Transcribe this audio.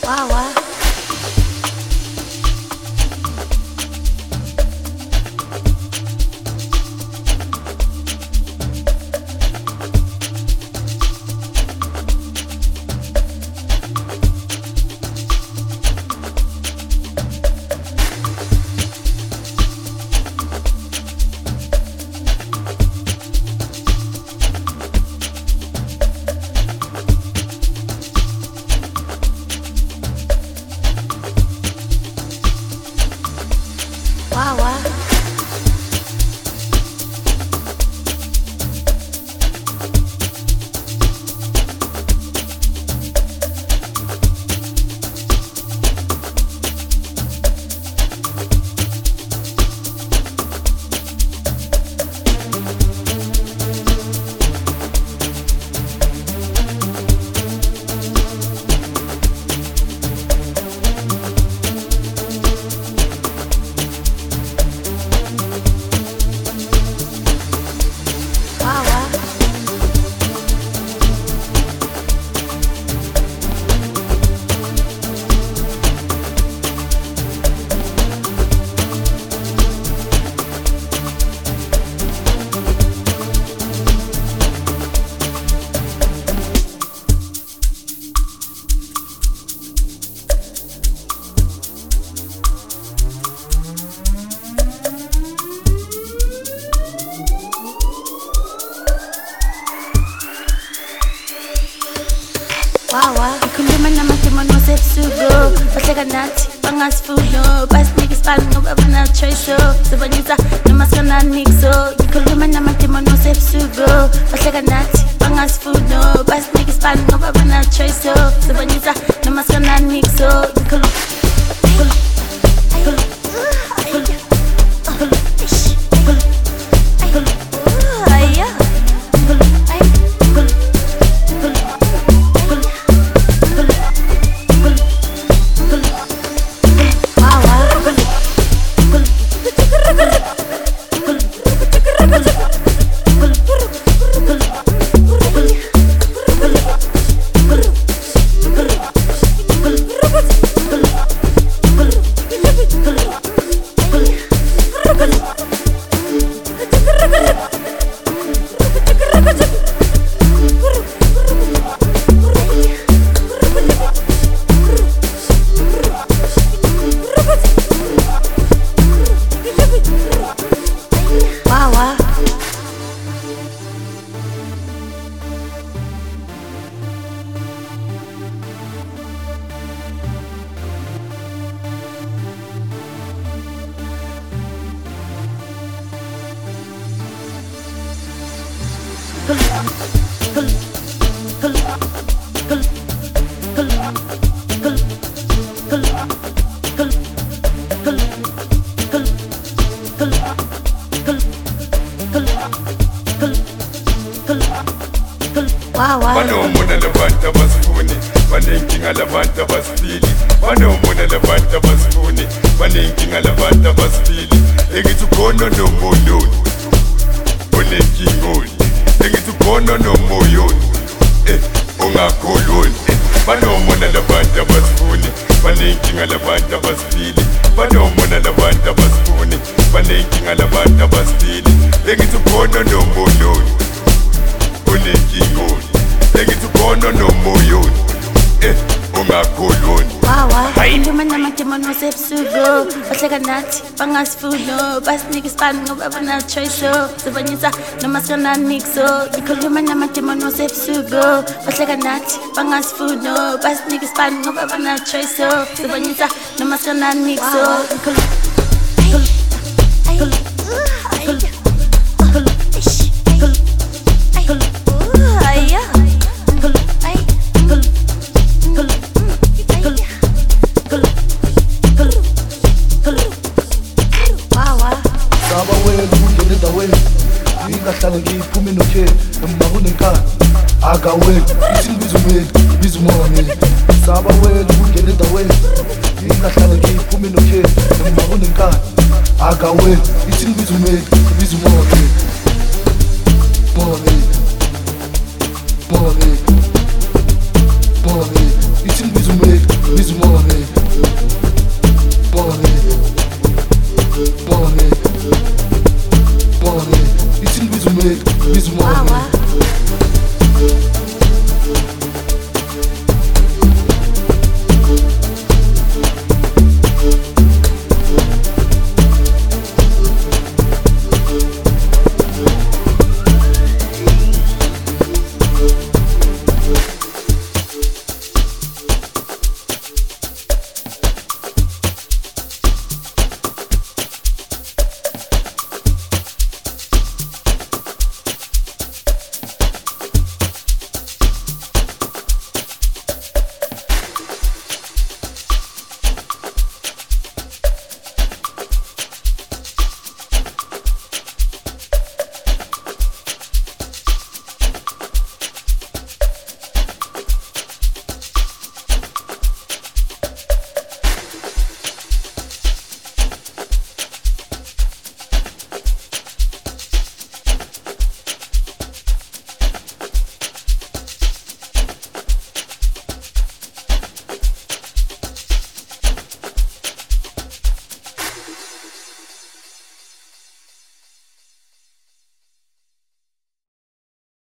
Wawa. Wawa. Wawa, ikhuluma namatimono sebusuku bahleka nathi bangasifuna basinike isibalo ngoba banachoice sibonisa noma sikananixo. Ikhuluma namatimono sebusuku bahleka nathi bangasifuna basinike isibalo ngoba banachoice sibonisa noma sikananixo. Banomona labantu abasifuni banenkinga labantu abasifili. Banomona labantu abasifuni banenkinga labantu abasifili. Engithi ukhona nomoyoni onenkingoni, engithi ukhona nomoyoni ongakholoni. Banomona labantu abasifuni banenkinga labantu abasifili. Banomona labantu abasifuni banenkinga labantu abasifili. Engithi ukhona nomoyoni onenkingoni, engithi ukhona nomoyoni ongakholoni. Wawa, ikhuluma namatimono sebusuku bahleka nathi bangasifuna basinike isibalo ngoba banachoice sibonisa noma sikananixo. Ikhuluma namatimono sebusuku bahleka nathi bangasifuna basinike isibalo ngoba banachoice sibonisa noma sikananixo. Ngihlale ngiphuma enokheni noma kunenkani akaweli ithi ngibiza umeli ngibiza umongameli. Saba wena ukungena endaweni ngihlale ngiphuma enokheni noma kunenkani akaweli ithi ngibiza umeli ngibiza umongameli.